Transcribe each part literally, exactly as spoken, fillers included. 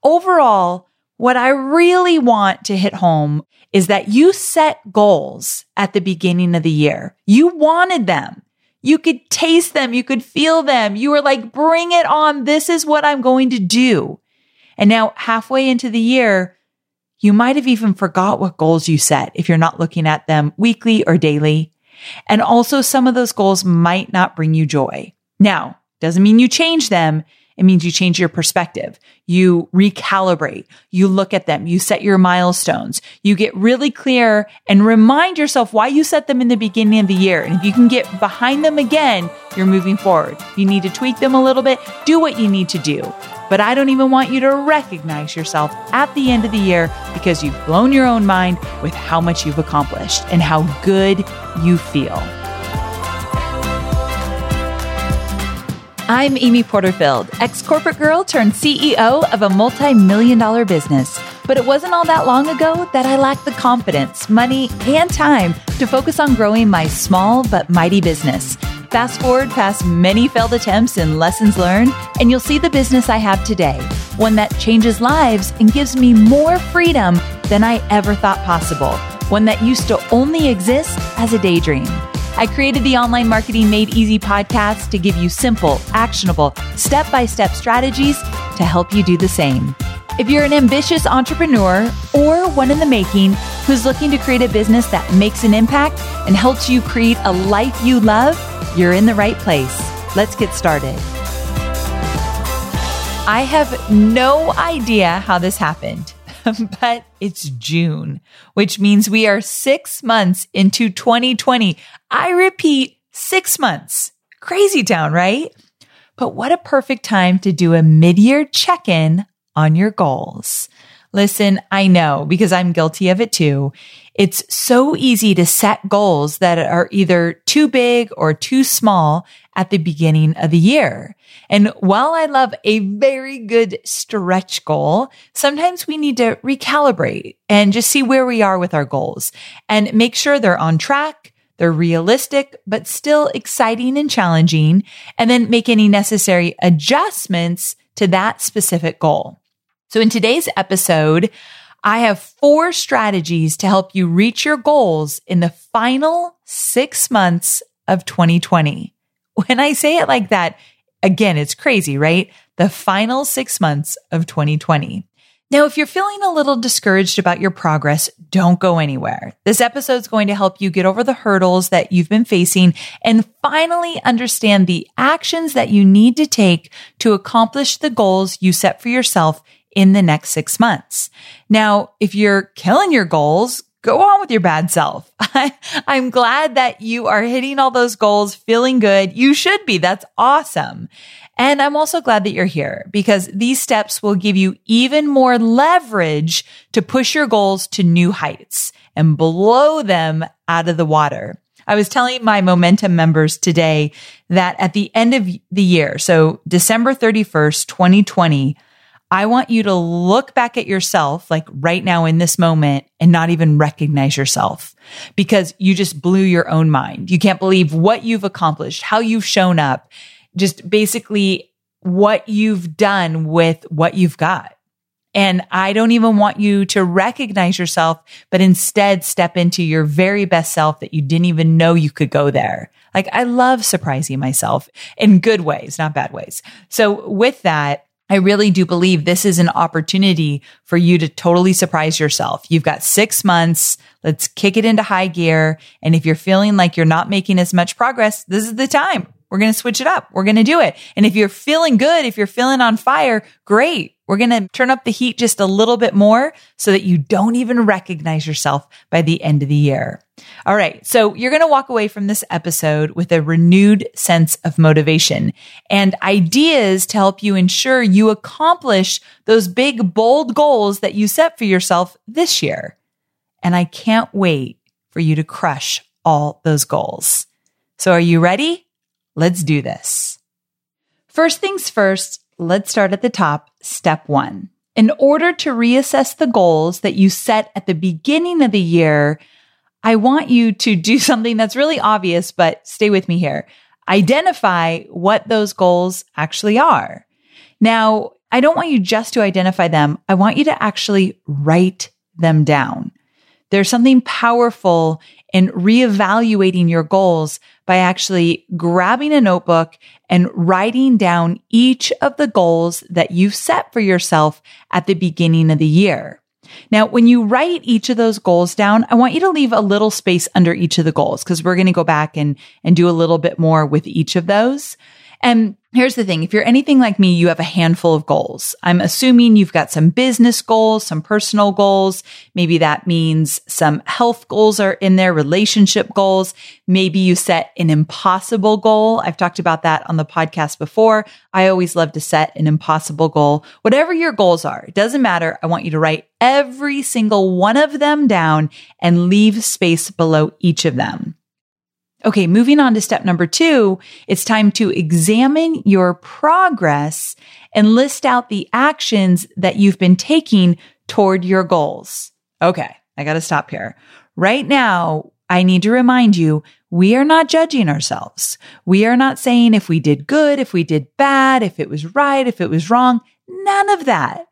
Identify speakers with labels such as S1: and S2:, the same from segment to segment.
S1: overall, what I really want to hit home is that you set goals at the beginning of the year. You wanted them. You could taste them. You could feel them. You were like, bring it on. This is what I'm going to do. And now halfway into the year, you might have even forgot what goals you set if you're not looking at them weekly or daily. And also some of those goals might not bring you joy. Now, doesn't mean you change them. It means you change your perspective. You recalibrate. You look at them. You set your milestones. You get really clear and remind yourself why you set them in the beginning of the year. And if you can get behind them again, you're moving forward. If you need to tweak them a little bit, do what you need to do. But I don't even want you to recognize yourself at the end of the year because you've blown your own mind with how much you've accomplished and how good you feel. I'm Amy Porterfield, ex-corporate girl turned C E O of a multi-million dollar business. But it wasn't all that long ago that I lacked the confidence, money, and time to focus on growing my small but mighty business. Fast forward past many failed attempts and lessons learned, and you'll see the business I have today, one that changes lives and gives me more freedom than I ever thought possible, one that used to only exist as a daydream. I created the Online Marketing Made Easy podcast to give you simple, actionable, step-by-step strategies to help you do the same. If you're an ambitious entrepreneur or one in the making who's looking to create a business that makes an impact and helps you create a life you love, you're in the right place. Let's get started. I have no idea how this happened, but it's June, which means we are six months into twenty twenty. I repeat, six months. Crazy town, right? But what a perfect time to do a mid-year check-in on your goals. Listen, I know because I'm guilty of it too. It's so easy to set goals that are either too big or too small at the beginning of the year. And while I love a very good stretch goal, sometimes we need to recalibrate and just see where we are with our goals and make sure they're on track, they're realistic, but still exciting and challenging, and then make any necessary adjustments to that specific goal. So in today's episode, I have four strategies to help you reach your goals in the final six months of twenty twenty. When I say it like that, again, it's crazy, right? The final six months of twenty twenty. Now, if you're feeling a little discouraged about your progress, don't go anywhere. This episode is going to help you get over the hurdles that you've been facing and finally understand the actions that you need to take to accomplish the goals you set for yourself in the next six months. Now, if you're killing your goals, go on with your bad self. I'm glad that you are hitting all those goals, feeling good. You should be. That's awesome. And I'm also glad that you're here because these steps will give you even more leverage to push your goals to new heights and blow them out of the water. I was telling my Momentum members today that at the end of the year, so December thirty-first, twenty twenty, I want you to look back at yourself, like right now in this moment, and not even recognize yourself because you just blew your own mind. You can't believe what you've accomplished, how you've shown up, just basically what you've done with what you've got. And I don't even want you to recognize yourself, but instead step into your very best self that you didn't even know you could go there. Like I love surprising myself in good ways, not bad ways. So with that, I really do believe this is an opportunity for you to totally surprise yourself. You've got six months. Let's kick it into high gear. And if you're feeling like you're not making as much progress, this is the time. We're going to switch it up. We're going to do it. And if you're feeling good, if you're feeling on fire, great. We're going to turn up the heat just a little bit more so that you don't even recognize yourself by the end of the year. All right. So you're going to walk away from this episode with a renewed sense of motivation and ideas to help you ensure you accomplish those big, bold goals that you set for yourself this year. And I can't wait for you to crush all those goals. So are you ready? Let's do this. First things first, let's start at the top. Step one. In order to reassess the goals that you set at the beginning of the year, I want you to do something that's really obvious, but stay with me here. Identify what those goals actually are. Now, I don't want you just to identify them. I want you to actually write them down. There's something powerful in reevaluating your goals by actually grabbing a notebook and writing down each of the goals that you've set for yourself at the beginning of the year. Now, when you write each of those goals down, I want you to leave a little space under each of the goals because we're going to go back and, and do a little bit more with each of those. And here's the thing. If you're anything like me, you have a handful of goals. I'm assuming you've got some business goals, some personal goals. Maybe that means some health goals are in there, relationship goals. Maybe you set an impossible goal. I've talked about that on the podcast before. I always love to set an impossible goal. Whatever your goals are, it doesn't matter. I want you to write every single one of them down and leave space below each of them. Okay, moving on to step number two, it's time to examine your progress and list out the actions that you've been taking toward your goals. Okay, I got to stop here. Right now, I need to remind you, we are not judging ourselves. We are not saying if we did good, if we did bad, if it was right, if it was wrong. None of that.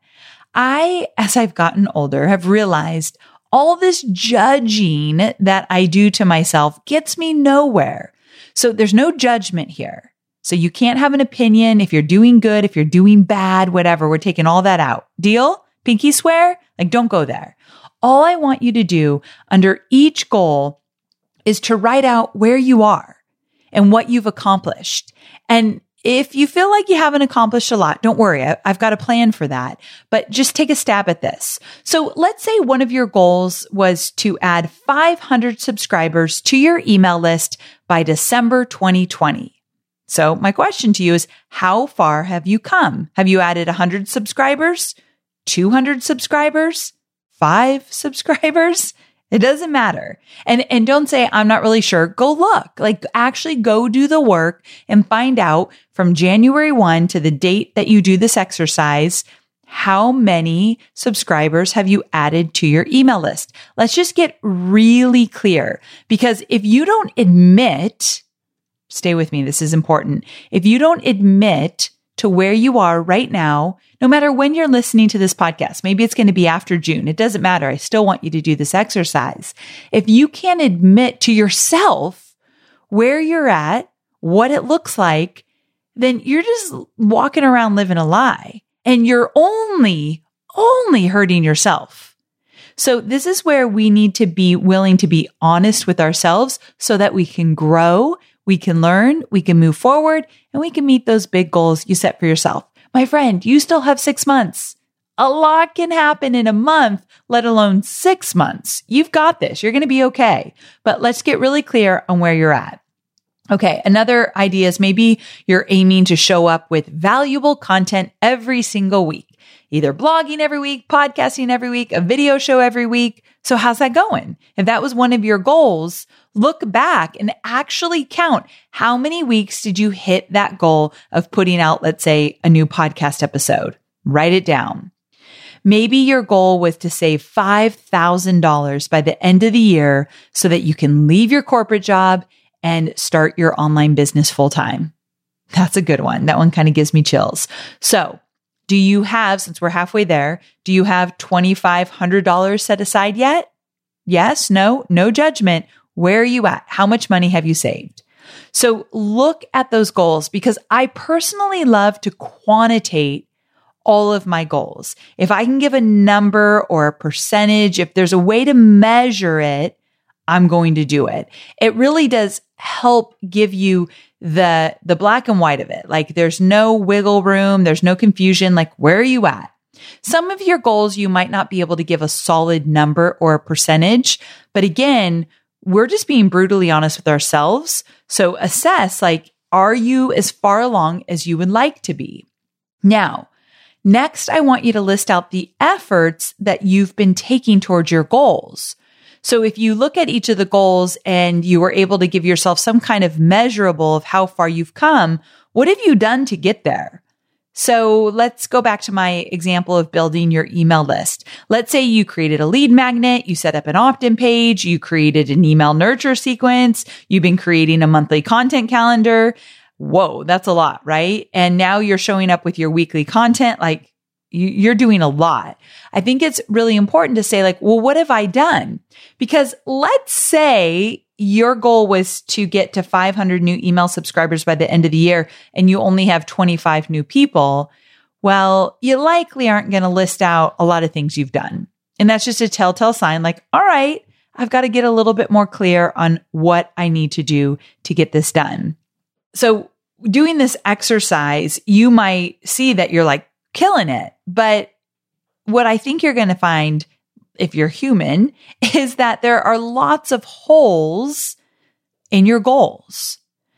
S1: I, as I've gotten older, have realized all this judging that I do to myself gets me nowhere. So there's no judgment here. So you can't have an opinion if you're doing good, if you're doing bad, whatever. We're taking all that out. Deal? Pinky swear? Like, don't go there. All I want you to do under each goal is to write out where you are and what you've accomplished. And if you feel like you haven't accomplished a lot, don't worry. I, I've got a plan for that, but just take a stab at this. So let's say one of your goals was to add five hundred subscribers to your email list by December twenty twenty. So my question to you is, how far have you come? Have you added one hundred subscribers, two hundred subscribers, five subscribers? It doesn't matter. And, and don't say, I'm not really sure. Go look, like actually go do the work and find out from January first to the date that you do this exercise, how many subscribers have you added to your email list? Let's just get really clear, because if you don't admit, stay with me, this is important. If you don't admit to where you are right now, no matter when you're listening to this podcast, maybe it's going to be after June. It doesn't matter. I still want you to do this exercise. If you can't admit to yourself where you're at, what it looks like, then you're just walking around living a lie and you're only, only hurting yourself. So this is where we need to be willing to be honest with ourselves so that we can grow, we can learn, we can move forward, and we can meet those big goals you set for yourself. My friend, you still have six months. A lot can happen in a month, let alone six months. You've got this. You're going to be okay. But let's get really clear on where you're at. Okay. Another idea is maybe you're aiming to show up with valuable content every single week, either blogging every week, podcasting every week, a video show every week. So how's that going? If that was one of your goals, look back and actually count how many weeks did you hit that goal of putting out, let's say, a new podcast episode. Write it down. Maybe your goal was to save five thousand dollars by the end of the year so that you can leave your corporate job and start your online business full time. That's a good one. That one kind of gives me chills. So do you have, since we're halfway there, do you have two thousand five hundred dollars set aside yet? Yes, no, no judgment. Where are you at? How much money have you saved? So look at those goals, because I personally love to quantitate all of my goals. If I can give a number or a percentage, if there's a way to measure it, I'm going to do it. It really does help give you the, the black and white of it. Like there's no wiggle room. There's no confusion. Like, where are you at? Some of your goals, you might not be able to give a solid number or a percentage, but again, we're just being brutally honest with ourselves. So assess, like, are you as far along as you would like to be? Now, next, I want you to list out the efforts that you've been taking towards your goals. So if you look at each of the goals and you were able to give yourself some kind of measurable of how far you've come, what have you done to get there? So let's go back to my example of building your email list. Let's say you created a lead magnet, you set up an opt-in page, you created an email nurture sequence, you've been creating a monthly content calendar. Whoa, that's a lot, right? And now you're showing up with your weekly content. Like, you're doing a lot. I think it's really important to say like, well, what have I done? Because let's say your goal was to get to five hundred new email subscribers by the end of the year and you only have twenty-five new people. Well, you likely aren't going to list out a lot of things you've done. And that's just a telltale sign like, all right, I've got to get a little bit more clear on what I need to do to get this done. So doing this exercise, you might see that you're like killing it. But what I think you're going to find if you're human is that there are lots of holes in your goals.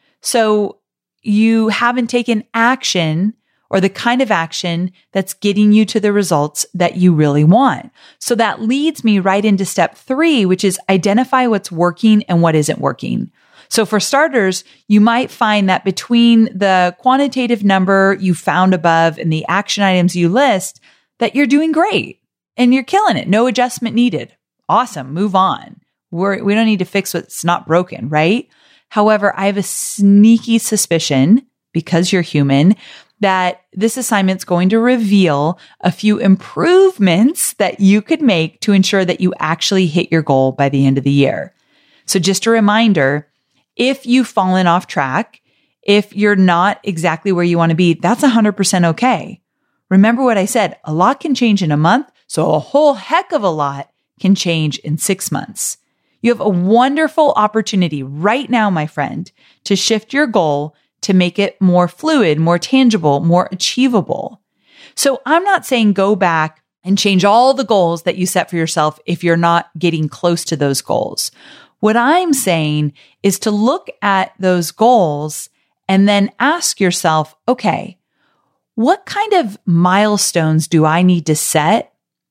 S1: So you haven't taken action or the kind of action that's getting you to the results that you really want. So that leads me right into step three, which is identify what's working and what isn't working. So for starters, you might find that between the quantitative number you found above and the action items you list, that you're doing great and you're killing it. No adjustment needed. Awesome. Move on. We're, we don't need to fix what's not broken, right? However, I have a sneaky suspicion, because you're human, that this assignment's going to reveal a few improvements that you could make to ensure that you actually hit your goal by the end of the year. So just a reminder, if you've fallen off track, if you're not exactly where you want to be, that's one hundred percent okay. Remember what I said, a lot can change in a month, so a whole heck of a lot can change in six months. You have a wonderful opportunity right now, my friend, to shift your goal to make it more fluid, more tangible, more achievable. So I'm not saying go back and change all the goals that you set for yourself if you're not getting close to those goals. What I'm saying is to look at those goals and then ask yourself, okay, what kind of milestones do I need to set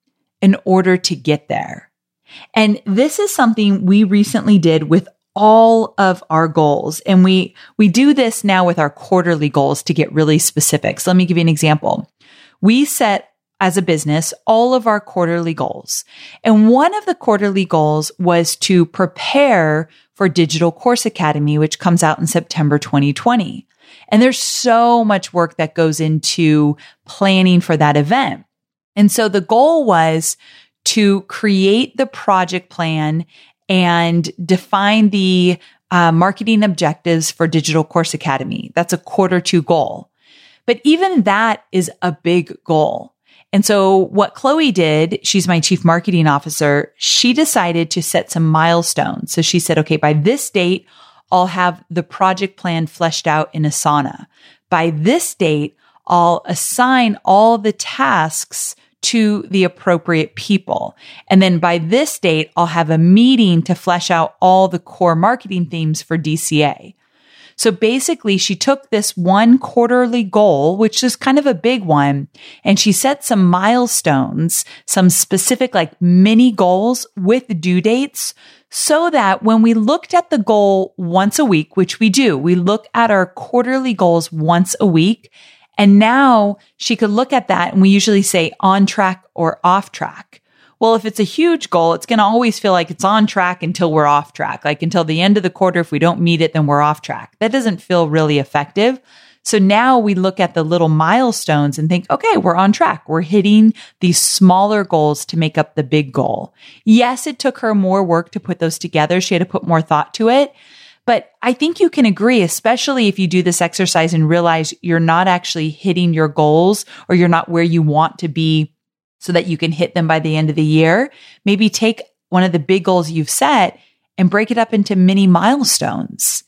S1: in order to get there? And this is something we recently did with all of our goals. And we, we do this now with our quarterly goals to get really specific. So let me give you an example. We set as a business all of our quarterly goals. And one of the quarterly goals was to prepare for Digital Course Academy, which comes out in September twenty twenty. And there's so much work that goes into planning for that event. And so the goal was to create the project plan and define the uh, marketing objectives for Digital Course Academy. That's a quarter two goal. But even that is a big goal. And so what Chloe did, she's my chief marketing officer, she decided to set some milestones. So she said, okay, by this date, I'll have the project plan fleshed out in Asana. By this date, I'll assign all the tasks to the appropriate people. And then by this date, I'll have a meeting to flesh out all the core marketing themes for D C A. So basically, she took this one quarterly goal, which is kind of a big one, and she set some milestones, some specific like mini goals with due dates, so that when we looked at the goal once a week, which we do, we look at our quarterly goals once a week. And now she could look at that and we usually say on track or off track. Well, if it's a huge goal, it's going to always feel like it's on track until we're off track. Like until the end of the quarter, if we don't meet it, then we're off track. That doesn't feel really effective. So now we look at the little milestones and think, okay, we're on track. We're hitting these smaller goals to make up the big goal. Yes, it took her more work to put those together. She had to put more thought to it. But I think you can agree, especially if you do this exercise and realize you're not actually hitting your goals or you're not where you want to be so that you can hit them by the end of the year. Maybe take one of the big goals you've set and break it up into mini milestones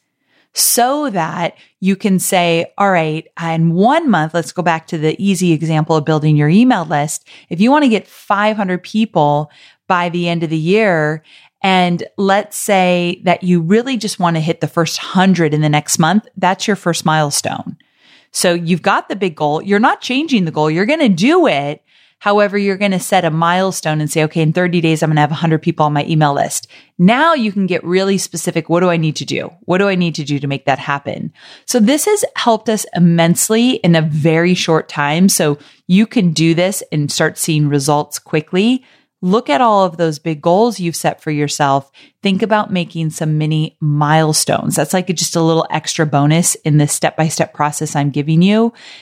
S1: so that you can say, all right, in one month, let's go back to the easy example of building your email list. If you want to get five hundred people by the end of the year, and let's say that you really just want to hit the first hundred in the next month, that's your first milestone. So you've got the big goal. You're not changing the goal. You're going to do it. However, you're going to set a milestone and say, okay, in thirty days, I'm going to have one hundred people on my email list. Now you can get really specific. What do I need to do? What do I need to do to make that happen? So this has helped us immensely in a very short time. So you can do this and start seeing results quickly. Look at all of those big goals you've set for yourself. Think about making some mini milestones. That's like just a little extra bonus in this step-by-step process I'm giving you.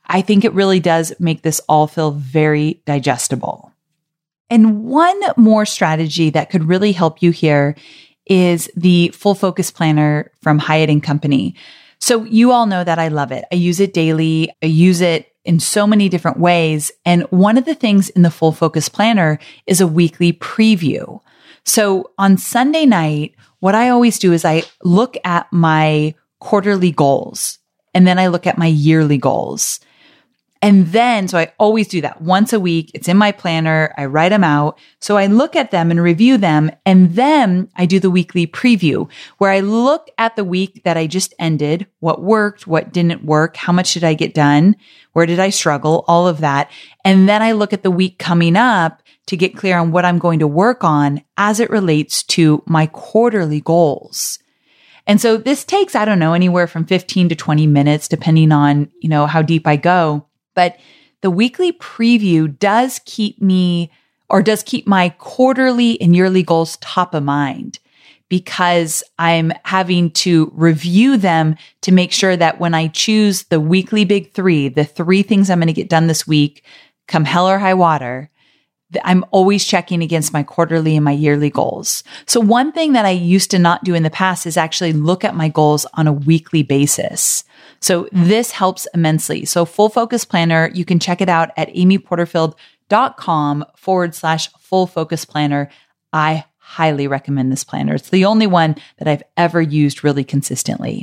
S1: I think it really does make this all feel very digestible. And one more strategy that could really help you here is the Full Focus Planner from Hyatt and Company. So you all know that I love it. I use it daily. I use it in so many different ways. And one of the things in the Full Focus Planner is a weekly preview. So on Sunday night, what I always do is I look at my quarterly goals and then I look at my yearly goals. And then, so I always do that once a week. It's in my planner. I write them out. So I look at them and review them. And then I do the weekly preview where I look at the week that I just ended, what worked, what didn't work, how much did I get done, where did I struggle, all of that. And then I look at the week coming up to get clear on what I'm going to work on as it relates to my quarterly goals. And so this takes, I don't know, anywhere from fifteen to twenty minutes, depending on, you know, how deep I go. But the weekly preview does keep me or does keep my quarterly and yearly goals top of mind because I'm having to review them to make sure that when I choose the weekly big three, the three things I'm going to get done this week, come hell or high water, I'm always checking against my quarterly and my yearly goals. So one thing that I used to not do in the past is actually look at my goals on a weekly basis. So this helps immensely. So Full Focus Planner, you can check it out at amyporterfield.com forward slash full focus planner. I highly recommend this planner. It's the only one that I've ever used really consistently.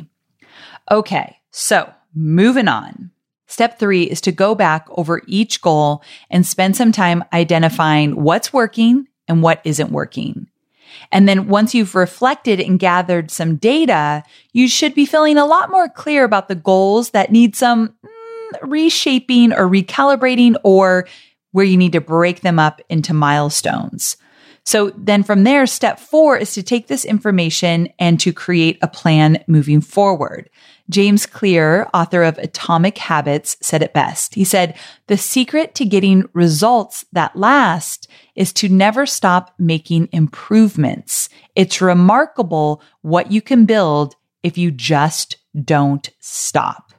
S1: Okay, so moving on. Step three is to go back over each goal and spend some time identifying what's working and what isn't working. And then once you've reflected and gathered some data, you should be feeling a lot more clear about the goals that need some mm, reshaping or recalibrating or where you need to break them up into milestones. So then from there, step four is to take this information and to create a plan moving forward. James Clear, author of Atomic Habits, said it best. He said, "The secret to getting results that last is to never stop making improvements. It's remarkable what you can build if you just don't stop."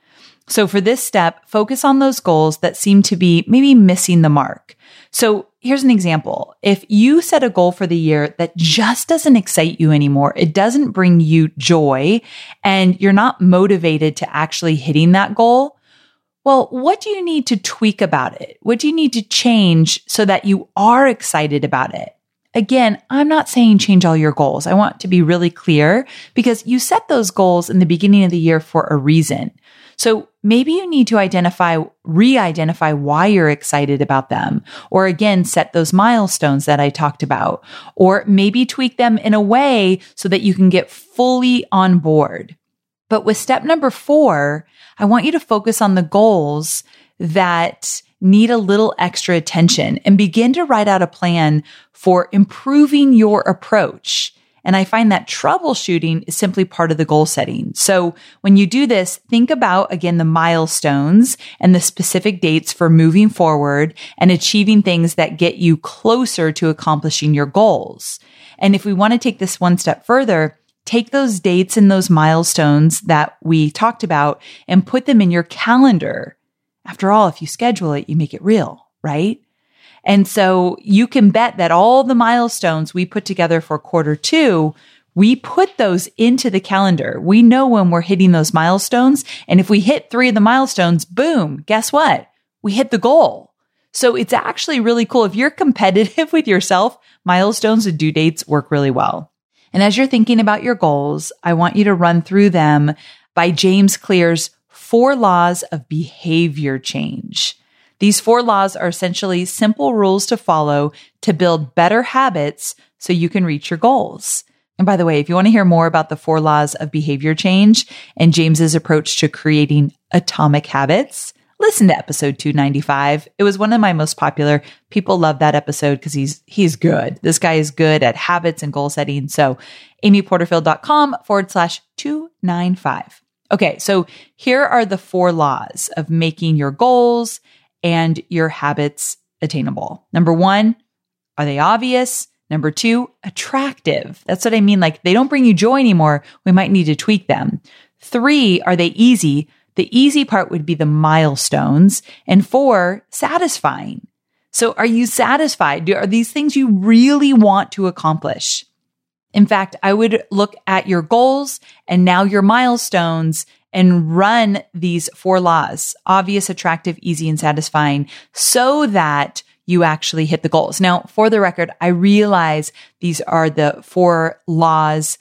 S1: So for this step, focus on those goals that seem to be maybe missing the mark. So here's an example. If you set a goal for the year that just doesn't excite you anymore, it doesn't bring you joy, and you're not motivated to actually hitting that goal, well, what do you need to tweak about it? What do you need to change so that you are excited about it? Again, I'm not saying change all your goals. I want to be really clear because you set those goals in the beginning of the year for a reason. So maybe you need to identify, re-identify why you're excited about them, or again, set those milestones that I talked about, or maybe tweak them in a way so that you can get fully on board. But with step number four, I want you to focus on the goals that need a little extra attention and begin to write out a plan for improving your approach. And I find that troubleshooting is simply part of the goal setting. So when you do this, think about, again, the milestones and the specific dates for moving forward and achieving things that get you closer to accomplishing your goals. And if we want to take this one step further, take those dates and those milestones that we talked about and put them in your calendar. After all, if you schedule it, you make it real, right? And so you can bet that all the milestones we put together for quarter two, we put those into the calendar. We know when we're hitting those milestones. And if we hit three of the milestones, boom, guess what? We hit the goal. So it's actually really cool. If you're competitive with yourself, milestones and due dates work really well. And as you're thinking about your goals, I want you to run through them by James Clear's four laws of behavior change. These four laws are essentially simple rules to follow to build better habits so you can reach your goals. And by the way, if you want to hear more about the four laws of behavior change and James's approach to creating atomic habits, listen to episode two ninety-five. It was one of my most popular. People love that episode because he's he's good. This guy is good at habits and goal setting. So amyporterfield.com forward slash 295. Okay, so here are the four laws of making your goals and your habits attainable. Number one, are they obvious? Number two, attractive. That's what I mean. Like they don't bring you joy anymore. We might need to tweak them. Three, are they easy? The easy part would be the milestones. And four, satisfying. So are you satisfied? Are these things you really want to accomplish? In fact, I would look at your goals and now your milestones and run these four laws: obvious, attractive, easy, and satisfying, so that you actually hit the goals. Now, for the record, I realize these are the four laws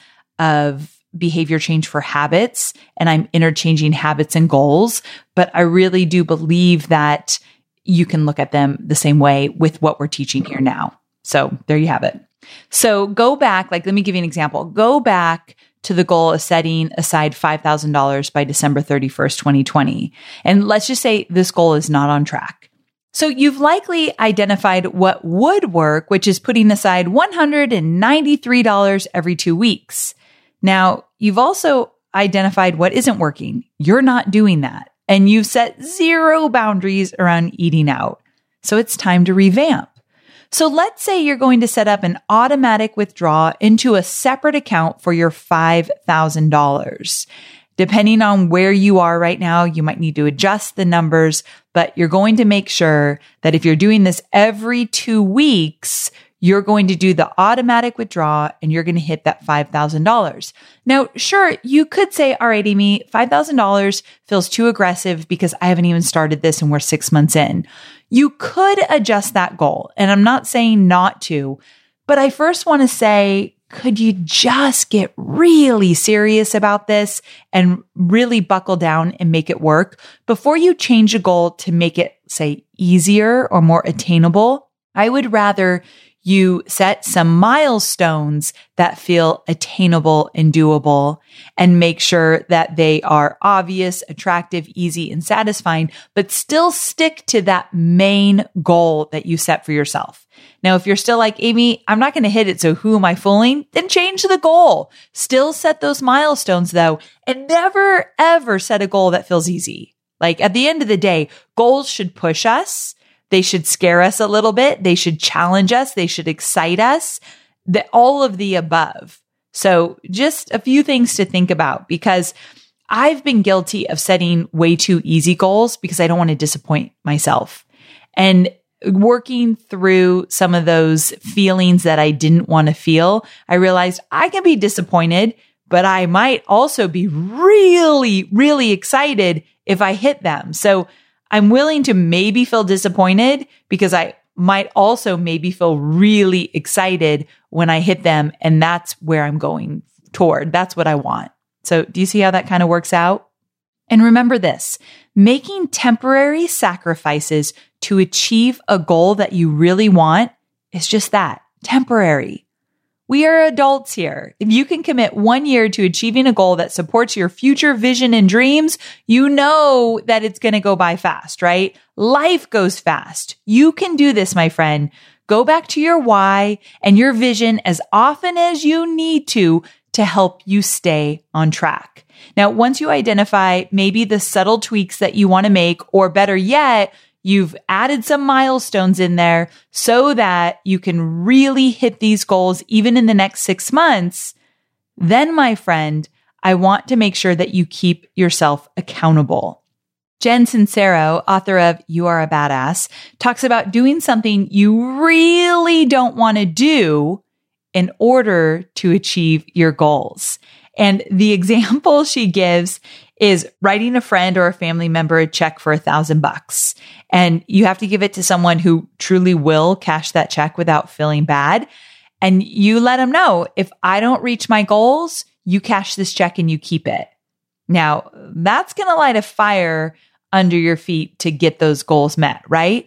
S1: of behavior change for habits, and I'm interchanging habits and goals, but I really do believe that you can look at them the same way with what we're teaching here now. So there you have it. So go back, like, let me give you an example. Go back to the goal of setting aside five thousand dollars by December thirty-first, twenty twenty. And let's just say this goal is not on track. So you've likely identified what would work, which is putting aside one hundred ninety-three dollars every two weeks. Now, you've also identified what isn't working. You're not doing that. And you've set zero boundaries around eating out. So it's time to revamp. So let's say you're going to set up an automatic withdrawal into a separate account for your five thousand dollars. Depending on where you are right now, you might need to adjust the numbers, but you're going to make sure that if you're doing this every two weeks, you're going to do the automatic withdrawal and you're going to hit that five thousand dollars. Now, sure, you could say, all right, Amy, five thousand dollars feels too aggressive because I haven't even started this and we're six months in. You could adjust that goal. And I'm not saying not to, but I first want to say, could you just get really serious about this and really buckle down and make it work before you change a goal to make it, say, easier or more attainable? I would rather you set some milestones that feel attainable and doable and make sure that they are obvious, attractive, easy, and satisfying, but still stick to that main goal that you set for yourself. Now, if you're still like, Amy, I'm not going to hit it, so who am I fooling? Then change the goal. Still set those milestones though, and never ever set a goal that feels easy. Like, at the end of the day, goals should push us. They should scare us a little bit. They should challenge us. They should excite us. The, all of the above. So just a few things to think about, because I've been guilty of setting way too easy goals because I don't want to disappoint myself. And working through some of those feelings that I didn't want to feel, I realized I can be disappointed, but I might also be really, really excited if I hit them. So I'm willing to maybe feel disappointed because I might also maybe feel really excited when I hit them. And that's where I'm going toward. That's what I want. So do you see how that kind of works out? And remember this, making temporary sacrifices to achieve a goal that you really want is just that, temporary. We are adults here. If you can commit one year to achieving a goal that supports your future vision and dreams, you know that it's going to go by fast, right? Life goes fast. You can do this, my friend. Go back to your why and your vision as often as you need to to help you stay on track. Now, once you identify maybe the subtle tweaks that you want to make, or better yet, you've added some milestones in there so that you can really hit these goals even in the next six months. Then, my friend, I want to make sure that you keep yourself accountable. Jen Sincero, author of You Are a Badass, talks about doing something you really don't want to do in order to achieve your goals. And the example she gives is writing a friend or a family member a check for a thousand bucks. And you have to give it to someone who truly will cash that check without feeling bad. And you let them know, if I don't reach my goals, you cash this check and you keep it. Now, that's going to light a fire under your feet to get those goals met, right?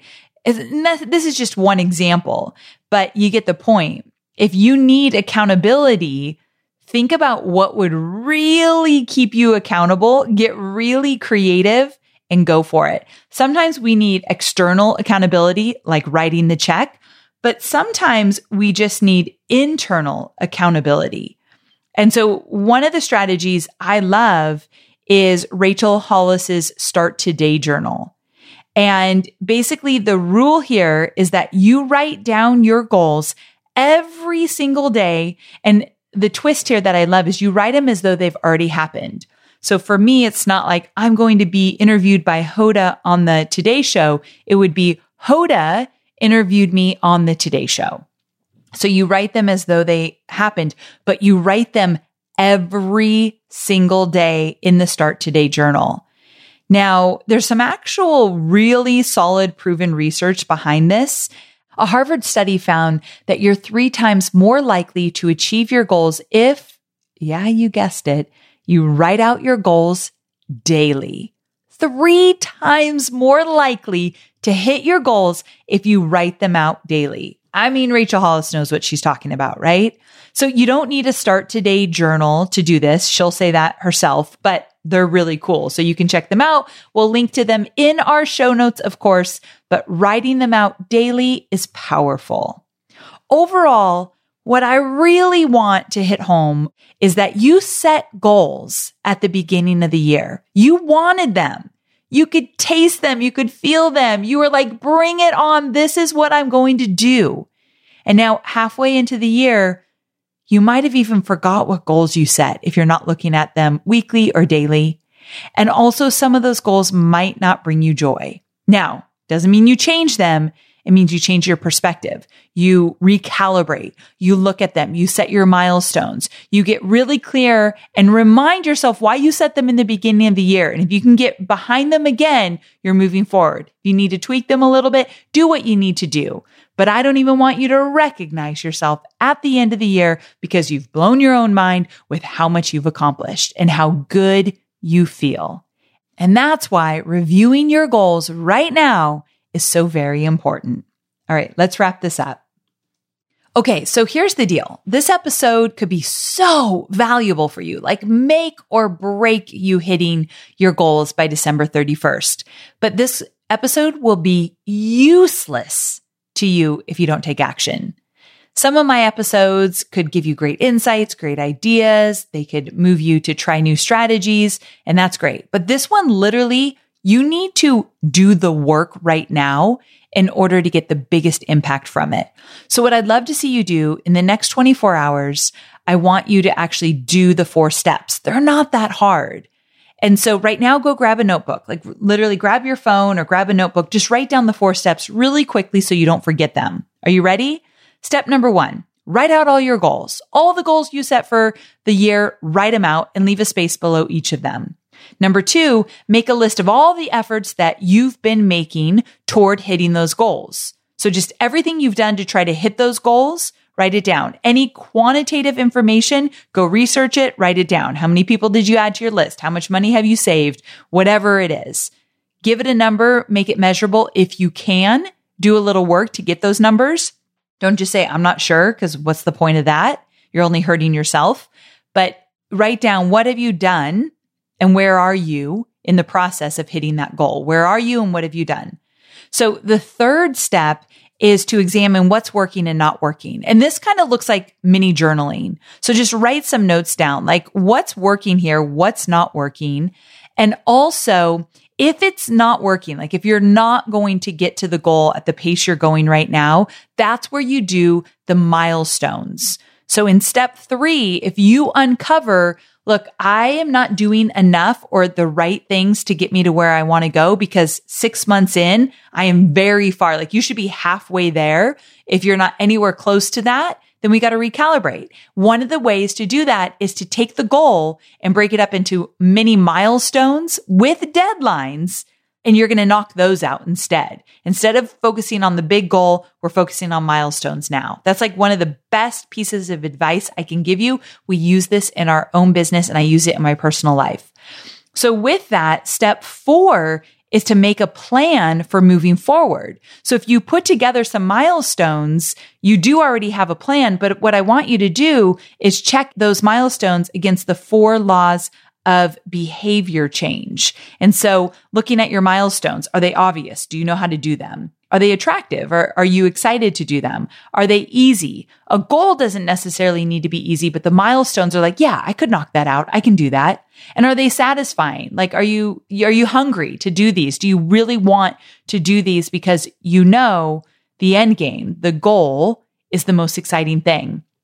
S1: This is just one example, but you get the point. If you need accountability, think about what would really keep you accountable, get really creative, and go for it. Sometimes we need external accountability, like writing the check, but sometimes we just need internal accountability. And so one of the strategies I love is Rachel Hollis's Start Today journal. And basically the rule here is that you write down your goals every single day. And the twist here that I love is you write them as though they've already happened. So for me, it's not like I'm going to be interviewed by Hoda on the Today Show. It would be Hoda interviewed me on the Today Show. So you write them as though they happened, but you write them every single day in the Start Today journal. Now, there's some actual really solid proven research behind this. A Harvard study found that you're three times more likely to achieve your goals if, yeah, you guessed it, you write out your goals daily. Three times more likely to hit your goals if you write them out daily. I mean, Rachel Hollis knows what she's talking about, right? So you don't need a Start Today journal to do this. She'll say that herself, but they're really cool. So you can check them out. We'll link to them in our show notes, of course, but writing them out daily is powerful. Overall, what I really want to hit home is that you set goals at the beginning of the year. You wanted them. You could taste them. You could feel them. You were like, bring it on. This is what I'm going to do. And now halfway into the year, you might have even forgot what goals you set if you're not looking at them weekly or daily. And also some of those goals might not bring you joy. Now, doesn't mean you change them. It means you change your perspective. You recalibrate. You look at them. You set your milestones. You get really clear and remind yourself why you set them in the beginning of the year. And if you can get behind them again, you're moving forward. If you need to tweak them a little bit, do what you need to do. But I don't even want you to recognize yourself at the end of the year because you've blown your own mind with how much you've accomplished and how good you feel. And that's why reviewing your goals right now is so very important. All right, let's wrap this up. Okay, so here's the deal. This episode could be so valuable for you, like make or break you hitting your goals by December thirty-first. But this episode will be useless to you if you don't take action. Some of my episodes could give you great insights, great ideas. They could move you to try new strategies, and that's great. But this one, literally, you need to do the work right now in order to get the biggest impact from it. So what I'd love to see you do in the next twenty-four hours, I want you to actually do the four steps. They're not that hard. And so right now, go grab a notebook, like literally grab your phone or grab a notebook. Just write down the four steps really quickly so you don't forget them. Are you ready? Step number one, write out all your goals. All the goals you set for the year, write them out and leave a space below each of them. Number two, make a list of all the efforts that you've been making toward hitting those goals. So just everything you've done to try to hit those goals, write it down. Any quantitative information, go research it, write it down. How many people did you add to your list? How much money have you saved? Whatever it is. Give it a number, make it measurable. If you can, do a little work to get those numbers. Don't just say, I'm not sure, because what's the point of that? You're only hurting yourself. But write down, what have you done and where are you in the process of hitting that goal? Where are you and what have you done? So the third step is to examine what's working and not working. And this kind of looks like mini journaling. So just write some notes down, like what's working here, what's not working. And also, if it's not working, like if you're not going to get to the goal at the pace you're going right now, that's where you do the milestones. So in step three, if you uncover, look, I am not doing enough or the right things to get me to where I want to go because six months in, I am very far. Like you should be halfway there. If you're not anywhere close to that, then we got to recalibrate. One of the ways to do that is to take the goal and break it up into mini milestones with deadlines. And you're going to knock those out instead. Instead of focusing on the big goal, we're focusing on milestones now. That's like one of the best pieces of advice I can give you. We use this in our own business and I use it in my personal life. So with that, step four is to make a plan for moving forward. So if you put together some milestones, you do already have a plan. But what I want you to do is check those milestones against the four laws of behavior change. And so looking at your milestones, are they obvious? Do you know how to do them? Are they attractive? Or are you excited to do them? Are they easy? A goal doesn't necessarily need to be easy, but the milestones are like, yeah, I could knock that out. I can do that. And are they satisfying? Like, are you, are you hungry to do these? Do you really want to do these because you know the end game, the goal is the most exciting thing?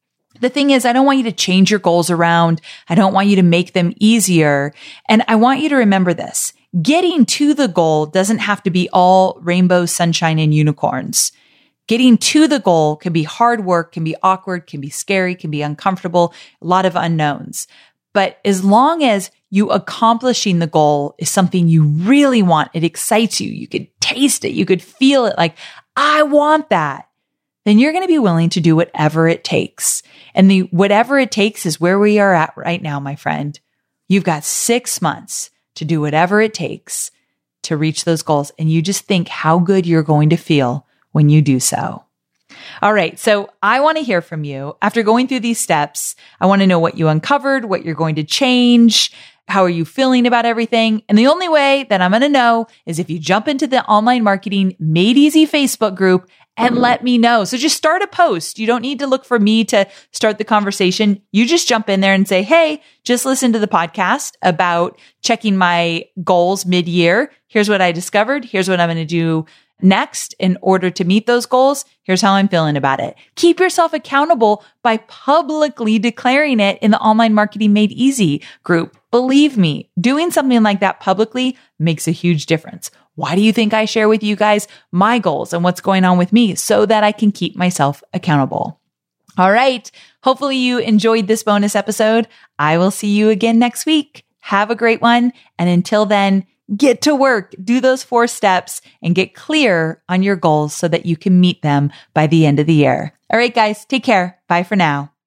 S1: The thing is, I don't want you to change your goals around. I don't want you to make them easier. And I want you to remember this. Getting to the goal doesn't have to be all rainbow, sunshine, and unicorns. Getting to the goal can be hard work, can be awkward, can be scary, can be uncomfortable, a lot of unknowns. But as long as you accomplishing the goal is something you really want, it excites you, you could taste it, you could feel it like, I want that, then you're going to be willing to do whatever it takes. And the whatever it takes is where we are at right now, my friend. You've got six months to do whatever it takes to reach those goals. And you just think how good you're going to feel when you do so. All right. So I want to hear from you. After going through these steps, I want to know what you uncovered, what you're going to change. How are you feeling about everything? And the only way that I'm going to know is if you jump into the Online Marketing Made Easy Facebook group and let me know. So just start a post. You don't need to look for me to start the conversation. You just jump in there and say, hey, just listen to the podcast about checking my goals mid-year. Here's what I discovered. Here's what I'm going to do next in order to meet those goals. Here's how I'm feeling about it. Keep yourself accountable by publicly declaring it in the Online Marketing Made Easy group. Believe me, doing something like that publicly makes a huge difference. Why do you think I share with you guys my goals and what's going on with me so that I can keep myself accountable? All right. Hopefully you enjoyed this bonus episode. I will see you again next week. Have a great one. And until then, get to work, do those four steps and get clear on your goals so that you can meet them by the end of the year. All right, guys, take care. Bye for now.